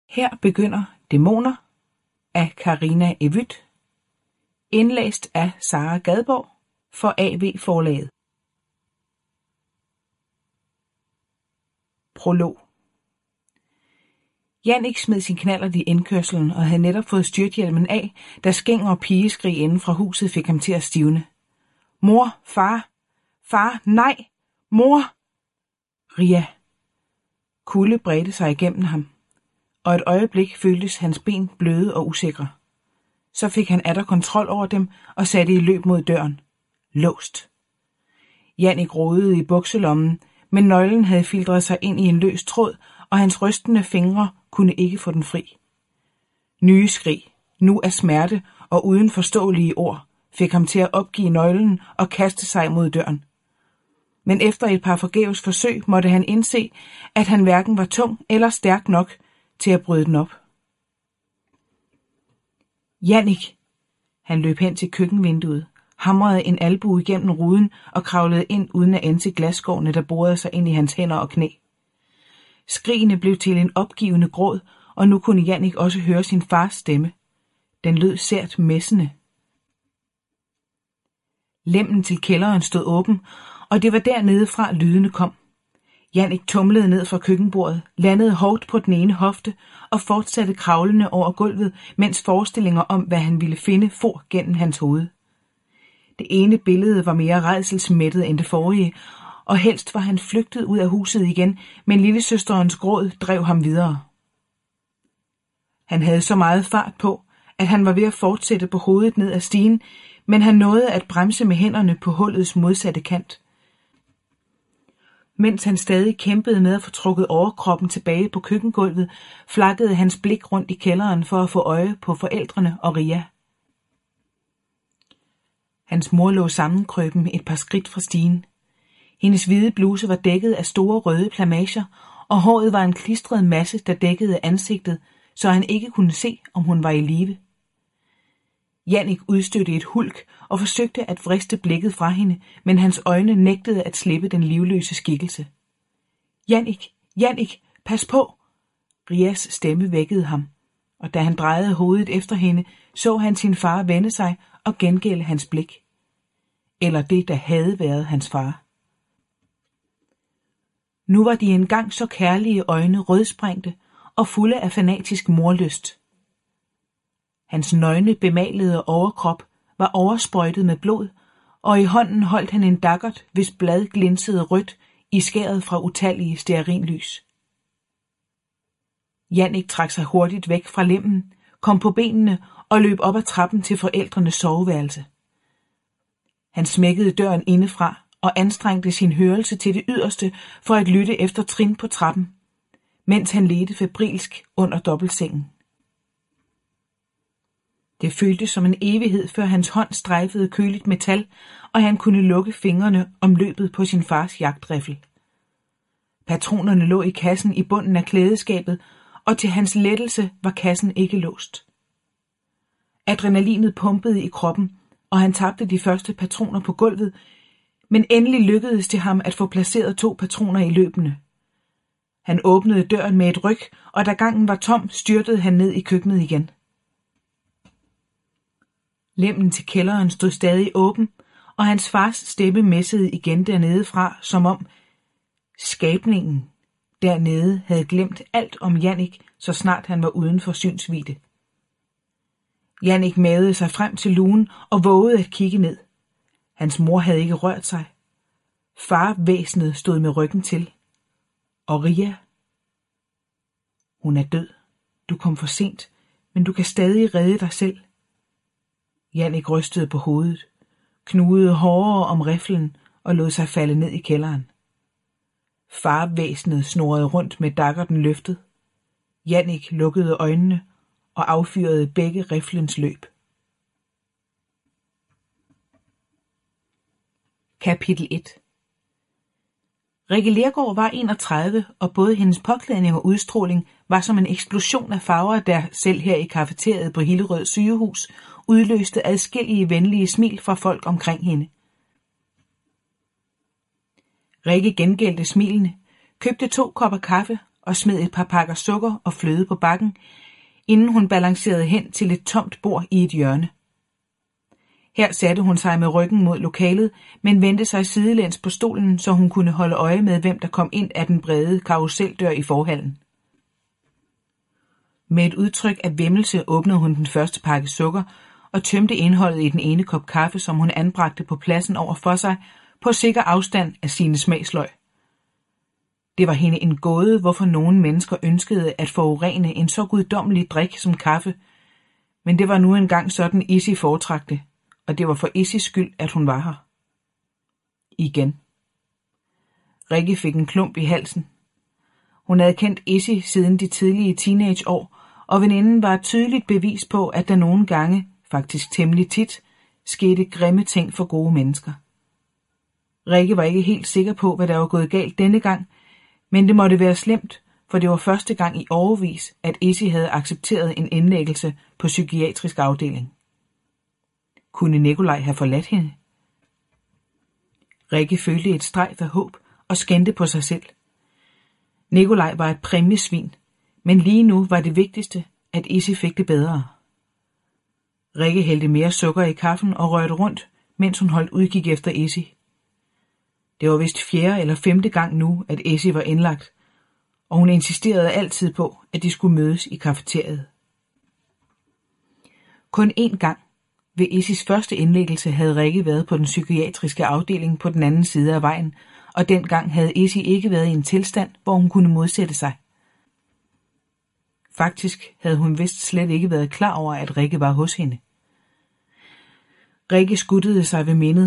Her begynder Dæmoner af Karina Evytt, indlæst af Sara Gadborg for AV Forlaget. Prolog. Jannik smed sin knallert i indkørslen og havde netop fået styrthjelmen af, da skæng og pigeskrig inden fra huset fik ham til at stivne. Mor, far, nej, mor! Ria. Kulde bredte sig igennem ham, og et øjeblik føltes hans ben bløde og usikre. Så fik han atter kontrol over dem og satte i løb mod døren. Låst. Jannik rodede i bukselommen, men nøglen havde filtret sig ind i en løs tråd, og hans rystende fingre kunne ikke få den fri. Nye skrig, nu af smerte og uden forståelige ord, fik ham til at opgive nøglen og kaste sig mod døren. Men efter et par forgæves forsøg måtte han indse, at han hverken var tung eller stærk nok til at bryde den op. Jannik! Han løb hen til køkkenvinduet, hamrede en albue igennem ruden og kravlede ind uden at ende til glasskårene, der borede sig ind i hans hænder og knæ. Skrigene blev til en opgivende gråd, og nu kunne Jannik også høre sin fars stemme. Den lød sært messende. Lemmen til kælderen stod åben, og det var dernede fra lydene kom. Jannik tumlede ned fra køkkenbordet, landede hårdt på den ene hofte og fortsatte kravlende over gulvet, mens forestillinger om, hvad han ville finde, for gennem hans hoved. Det ene billede var mere rædselsmættet end det forrige, og helst var han flygtet ud af huset igen, men lillesøsterens gråd drev ham videre. Han havde så meget fart på, at han var ved at fortsætte på hovedet ned ad stigen, men han nåede at bremse med hænderne på hullets modsatte kant. Mens han stadig kæmpede med at få trukket overkroppen tilbage på køkkengulvet, flakkede hans blik rundt i kælderen for at få øje på forældrene og Ria. Hans mor lå sammenkrøben et par skridt fra stigen. Hendes hvide bluse var dækket af store røde plamager, og håret var en klistret masse, der dækkede ansigtet, så han ikke kunne se, om hun var i live. Jannik udstødte et hulk og forsøgte at vriste blikket fra hende, men hans øjne nægtede at slippe den livløse skikkelse. Jannik, pas på! Rias stemme vækkede ham, og da han drejede hovedet efter hende, så han sin far vende sig og gengælde hans blik. Eller det, der havde været hans far. Nu var de engang så kærlige øjne rødsprængte og fulde af fanatisk morlyst. Hans nøgne bemalede overkrop var oversprøjtet med blod, og i hånden holdt han en daggert, hvis blad glinsede rødt i skæret fra utallige stearinlys. Jannik trak sig hurtigt væk fra lemmen, kom på benene og løb op ad trappen til forældrenes soveværelse. Han smækkede døren indefra og anstrengte sin hørelse til det yderste for at lytte efter trin på trappen, mens han ledte febrilsk under dobbeltsengen. Det føltes som en evighed, før hans hånd strejfede køligt metal, og han kunne lukke fingrene om løbet på sin fars jagtriffel. Patronerne lå i kassen i bunden af klædeskabet, og til hans lettelse var kassen ikke låst. Adrenalinet pumpede i kroppen, og han tabte de første patroner på gulvet, men endelig lykkedes det ham at få placeret 2 patroner i løbene. Han åbnede døren med et ryk, og da gangen var tom, styrtede han ned i køkkenet igen. Lemmen til kælderen stod stadig åben, og hans fars stemme messede igen dernede fra, som om skabningen dernede havde glemt alt om Jannik, så snart han var uden for synsvidde. Jannik mavede sig frem til lugen og vågede at kigge ned. Hans mor havde ikke rørt sig. Farvæsenet stod med ryggen til. Og Ria? Hun er død. Du kom for sent, men du kan stadig redde dig selv. Jannik rystede på hovedet, knugede hårdere om riflen og lod sig falde ned i kælderen. Farvæsenet snurrede rundt med daggerten løftet. Jannik lukkede øjnene og affyrede begge riflens løb. Kapitel 1. Rikke Lergaard var 31, og både hendes påklædning og udstråling var som en eksplosion af farver, der selv her i kafeteriet på Hillerød sygehus udløste adskillige venlige smil fra folk omkring hende. Rikke gengældte smilene, købte 2 kopper kaffe og smed et par pakker sukker og fløde på bakken, inden hun balancerede hen til et tomt bord i et hjørne. Her satte hun sig med ryggen mod lokalet, men vendte sig sidelæns på stolen, så hun kunne holde øje med, hvem der kom ind af den brede karuseldør i forhallen. Med et udtryk af væmmelse åbnede hun den første pakke sukker og tømte indholdet i den ene kop kaffe, som hun anbragte på pladsen over for sig, på sikker afstand af sine smagsløg. Det var hende en gåde, hvorfor nogle mennesker ønskede at forurene en så guddommelig drik som kaffe, men det var nu engang sådan Izzy foretrakte, og det var for Izzys skyld, at hun var her. Igen. Rikke fik en klump i halsen. Hun havde kendt Izzy siden de tidlige teenageår, og veninden var et tydeligt bevis på, at der nogle gange, faktisk temmelig tit, skete grimme ting for gode mennesker. Rikke var ikke helt sikker på, hvad der var gået galt denne gang, men det måtte være slemt, for det var første gang i årevis, at Izzy havde accepteret en indlæggelse på psykiatrisk afdeling. Kunne Nikolaj have forladt hende? Rikke følte et strejf af håb og skændte på sig selv. Nikolaj var et præmiesvin, men lige nu var det vigtigste, at Izzy fik det bedre. Rikke hældte mere sukker i kaffen og rørte rundt, mens hun holdt udkig efter Izzy. Det var vist 4. eller 5. gang nu, at Izzy var indlagt, og hun insisterede altid på, at de skulle mødes i kafeteriet. Kun én gang ved Izzys første indlæggelse havde Rikke været på den psykiatriske afdeling på den anden side af vejen, og dengang havde Izzy ikke været i en tilstand, hvor hun kunne modsætte sig. Faktisk havde hun vist slet ikke været klar over, at Rikke var hos hende. Rikke skuttede sig ved mindet